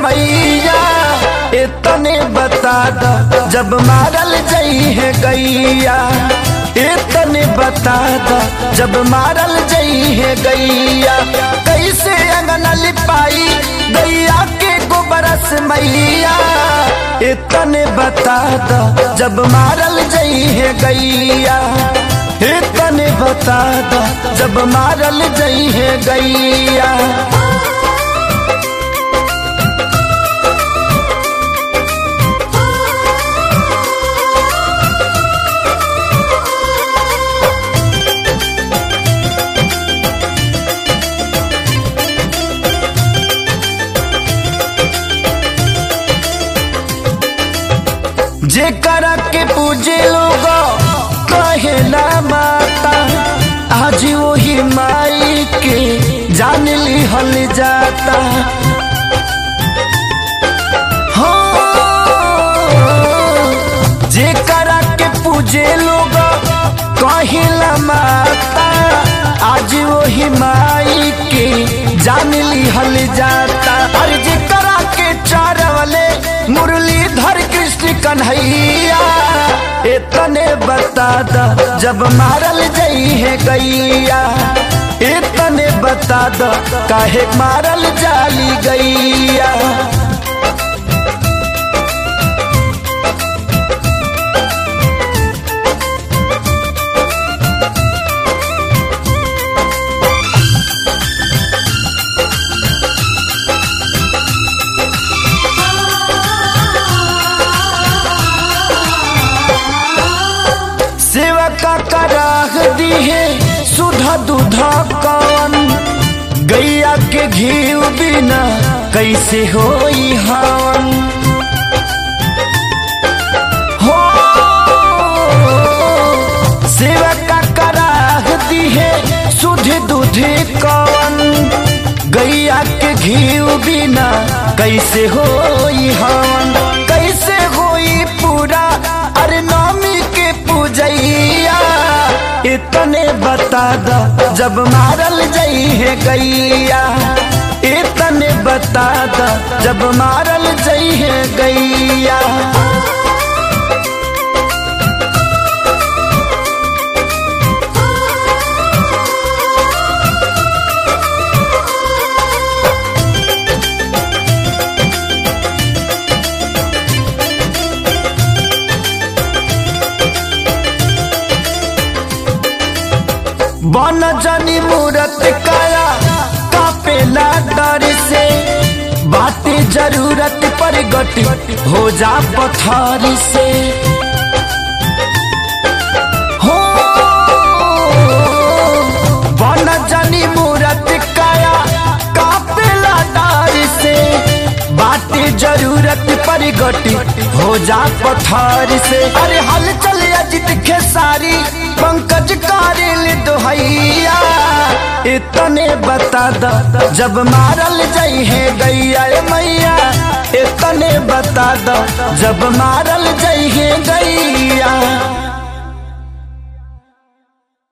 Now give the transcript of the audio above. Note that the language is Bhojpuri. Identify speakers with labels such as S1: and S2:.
S1: मैया इतने बता द जब मारल जई है गैया। इतने बता द जब मारल जई है गैया। कैसे अंगना लिपाई गैया के गोबर से मैया। इतने बता द जब मारल जई है गैया। इतने बता द जब मारल जई है गैया। जे करा के पूजे लोग कहेला माता। आज वही माई के जान ली हल जाता। हो जे करा के पूजे लोग कहेला माता। आज वही माई के जान ली हल जाता। अरे जे करा के चारवले मुरलीधर कृष्ण कन्हैया। इतने बता द जब मारल जई है गैया। इतने बता द काहे मारल जाली गैया। सेवका कराह दी है सुधा दूधा कौन। गैया के घी बिना कैसे होई हवन। हो सेवका कराह दी है सुध दूध कौन। गैया के घी बिना कैसे होई हवन। कैसे होई पूरा अरे नौमी के पूजैया। इतने बता द जब मारल जई है गैया। इतने बता द जब मारल जई है गैया। बन जनी मूरत काया कापेला डर से। बाटे जरूरत पर गटी हो जा पत्थर से। हो बन जनी मूरत काया कापेला डर से। बाटे जरूरत पर गटी हो जा पत्थर से। अरे हल चल अजित खेसारी पंकज कारिल दोहैया। इतने बता द जब मारल जई है गैया मैया। इतने बता द जब मारल जई है गैया।